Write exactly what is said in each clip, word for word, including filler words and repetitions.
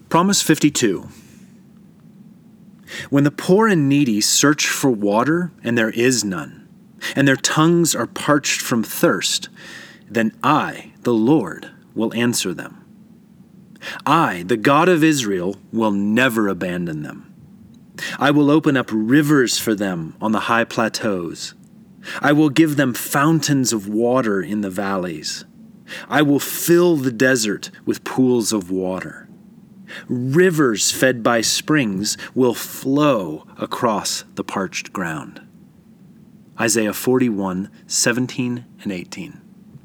Promise fifty-two. When the poor and needy search for water and there is none, and their tongues are parched from thirst, then I, the Lord, will answer them. I, the God of Israel, will never abandon them. I will open up rivers for them on the high plateaus. I will give them fountains of water in the valleys. I will fill the desert with pools of water. Rivers fed by springs will flow across the parched ground. Isaiah forty-one, seventeen and eighteen.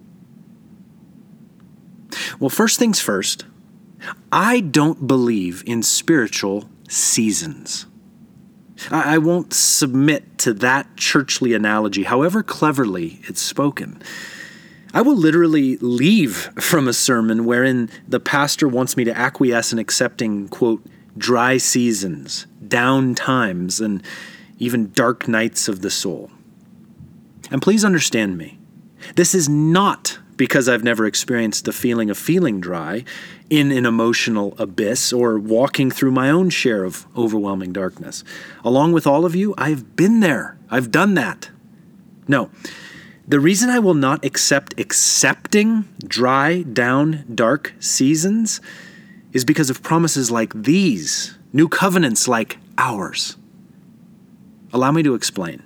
Well, first things first, I don't believe in spiritual seasons. I won't submit to that churchly analogy, however cleverly it's spoken. I will literally leave from a sermon wherein the pastor wants me to acquiesce in accepting, quote, dry seasons, down times, and even dark nights of the soul. And please understand me. This is not because I've never experienced the feeling of feeling dry in an emotional abyss or walking through my own share of overwhelming darkness. Along with all of you, I've been there. I've done that. No, the reason I will not accept accepting dry, down, dark seasons is because of promises like these, new covenants like ours. Allow me to explain.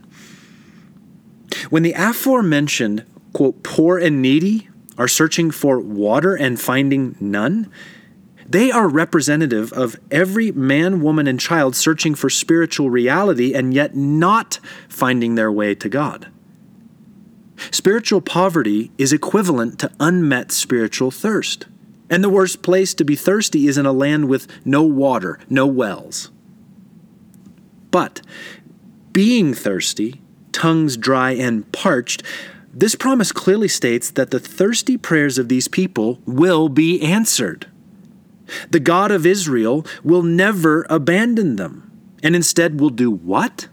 When the aforementioned, quote, poor and needy are searching for water and finding none, they are representative of every man, woman, and child searching for spiritual reality and yet not finding their way to God. Spiritual poverty is equivalent to unmet spiritual thirst. And the worst place to be thirsty is in a land with no water, no wells. But being thirsty, tongues dry and parched, this promise clearly states that the thirsty prayers of these people will be answered. The God of Israel will never abandon them, and instead will do what?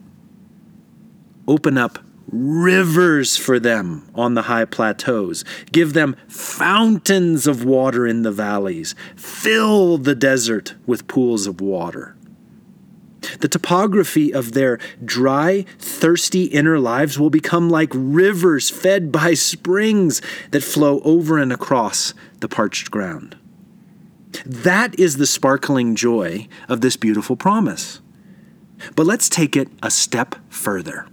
Open up rivers for them on the high plateaus, give them fountains of water in the valleys, fill the desert with pools of water. The topography of their dry, thirsty inner lives will become like rivers fed by springs that flow over and across the parched ground. That is the sparkling joy of this beautiful promise. But let's take it a step further.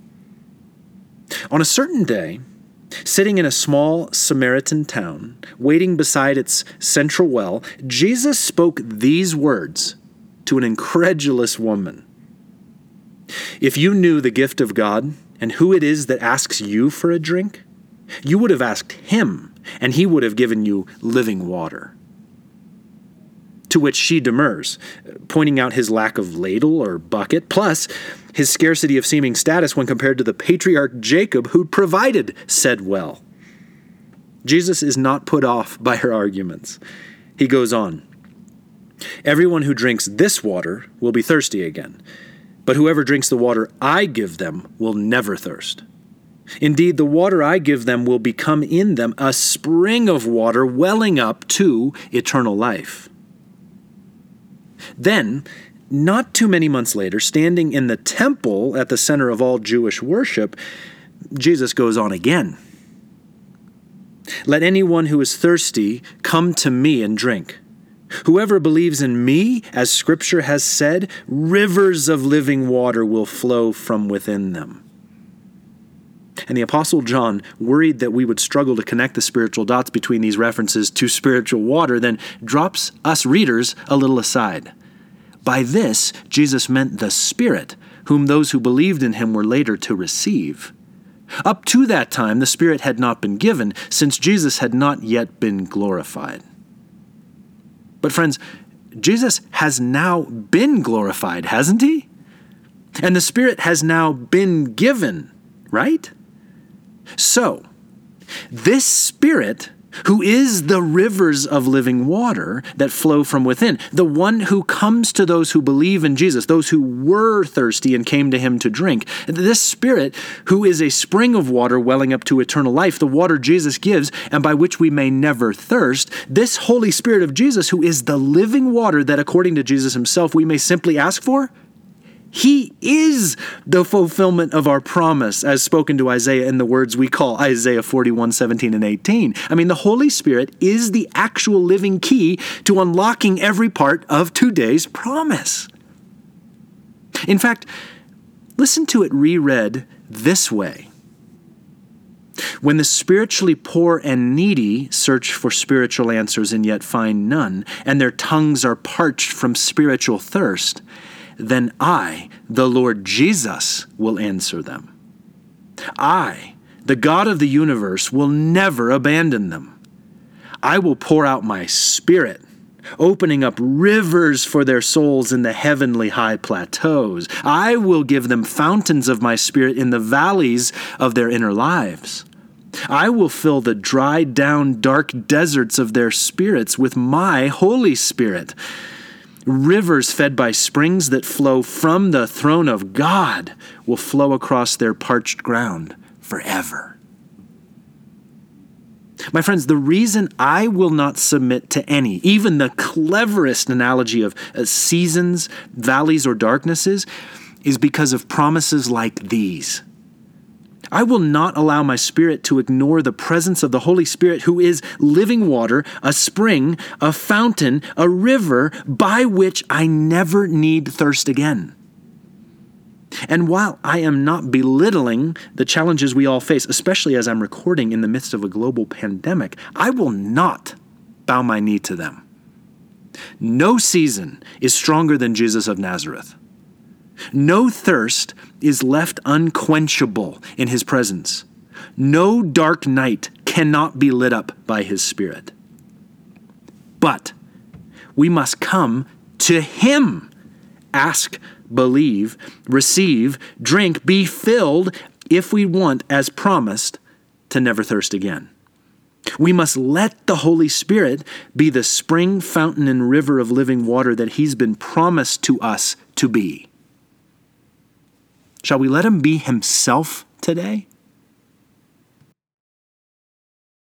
On a certain day, sitting in a small Samaritan town, waiting beside its central well, Jesus spoke these words to an incredulous woman. If you knew the gift of God and who it is that asks you for a drink, you would have asked him, and he would have given you living water. To which she demurs, pointing out his lack of ladle or bucket, plus his scarcity of seeming status when compared to the patriarch Jacob who provided said well. Jesus is not put off by her arguments. He goes on, everyone who drinks this water will be thirsty again, but whoever drinks the water I give them will never thirst. Indeed, the water I give them will become in them a spring of water welling up to eternal life. Then, not too many months later, standing in the temple at the center of all Jewish worship, Jesus goes on again. Let anyone who is thirsty come to me and drink. Whoever believes in me, as Scripture has said, rivers of living water will flow from within them. And the Apostle John, worried that we would struggle to connect the spiritual dots between these references to spiritual water, then drops us readers a little aside. By this, Jesus meant the Spirit, whom those who believed in him were later to receive. Up to that time, the Spirit had not been given, since Jesus had not yet been glorified. But friends, Jesus has now been glorified, hasn't he? And the Spirit has now been given, right? So, this Spirit who is the rivers of living water that flow from within, the one who comes to those who believe in Jesus, those who were thirsty and came to him to drink. This Spirit, who is a spring of water welling up to eternal life, the water Jesus gives and by which we may never thirst, this Holy Spirit of Jesus, who is the living water that according to Jesus himself we may simply ask for, he is the fulfillment of our promise as spoken to Isaiah in the words we call Isaiah forty-one, seventeen, and eighteen. I mean, the Holy Spirit is the actual living key to unlocking every part of today's promise. In fact, listen to it reread this way. When the spiritually poor and needy search for spiritual answers and yet find none, and their tongues are parched from spiritual thirst, then I, the Lord Jesus, will answer them. I, the God of the universe, will never abandon them. I will pour out my Spirit, opening up rivers for their souls in the heavenly high plateaus. I will give them fountains of my Spirit in the valleys of their inner lives. I will fill the dried down dark deserts of their spirits with my Holy Spirit. Rivers fed by springs that flow from the throne of God will flow across their parched ground forever. My friends, the reason I will not submit to any, even the cleverest analogy of uh, seasons, valleys, or darknesses, is because of promises like these. I will not allow my spirit to ignore the presence of the Holy Spirit, who is living water, a spring, a fountain, a river by which I never need thirst again. And while I am not belittling the challenges we all face, especially as I'm recording in the midst of a global pandemic, I will not bow my knee to them. No season is stronger than Jesus of Nazareth. No thirst is left unquenchable in his presence. No dark night cannot be lit up by his Spirit. But we must come to him. Ask, believe, receive, drink, be filled if we want, as promised, to never thirst again. We must let the Holy Spirit be the spring, fountain, and river of living water that he's been promised to us to be. Shall we let him be himself today?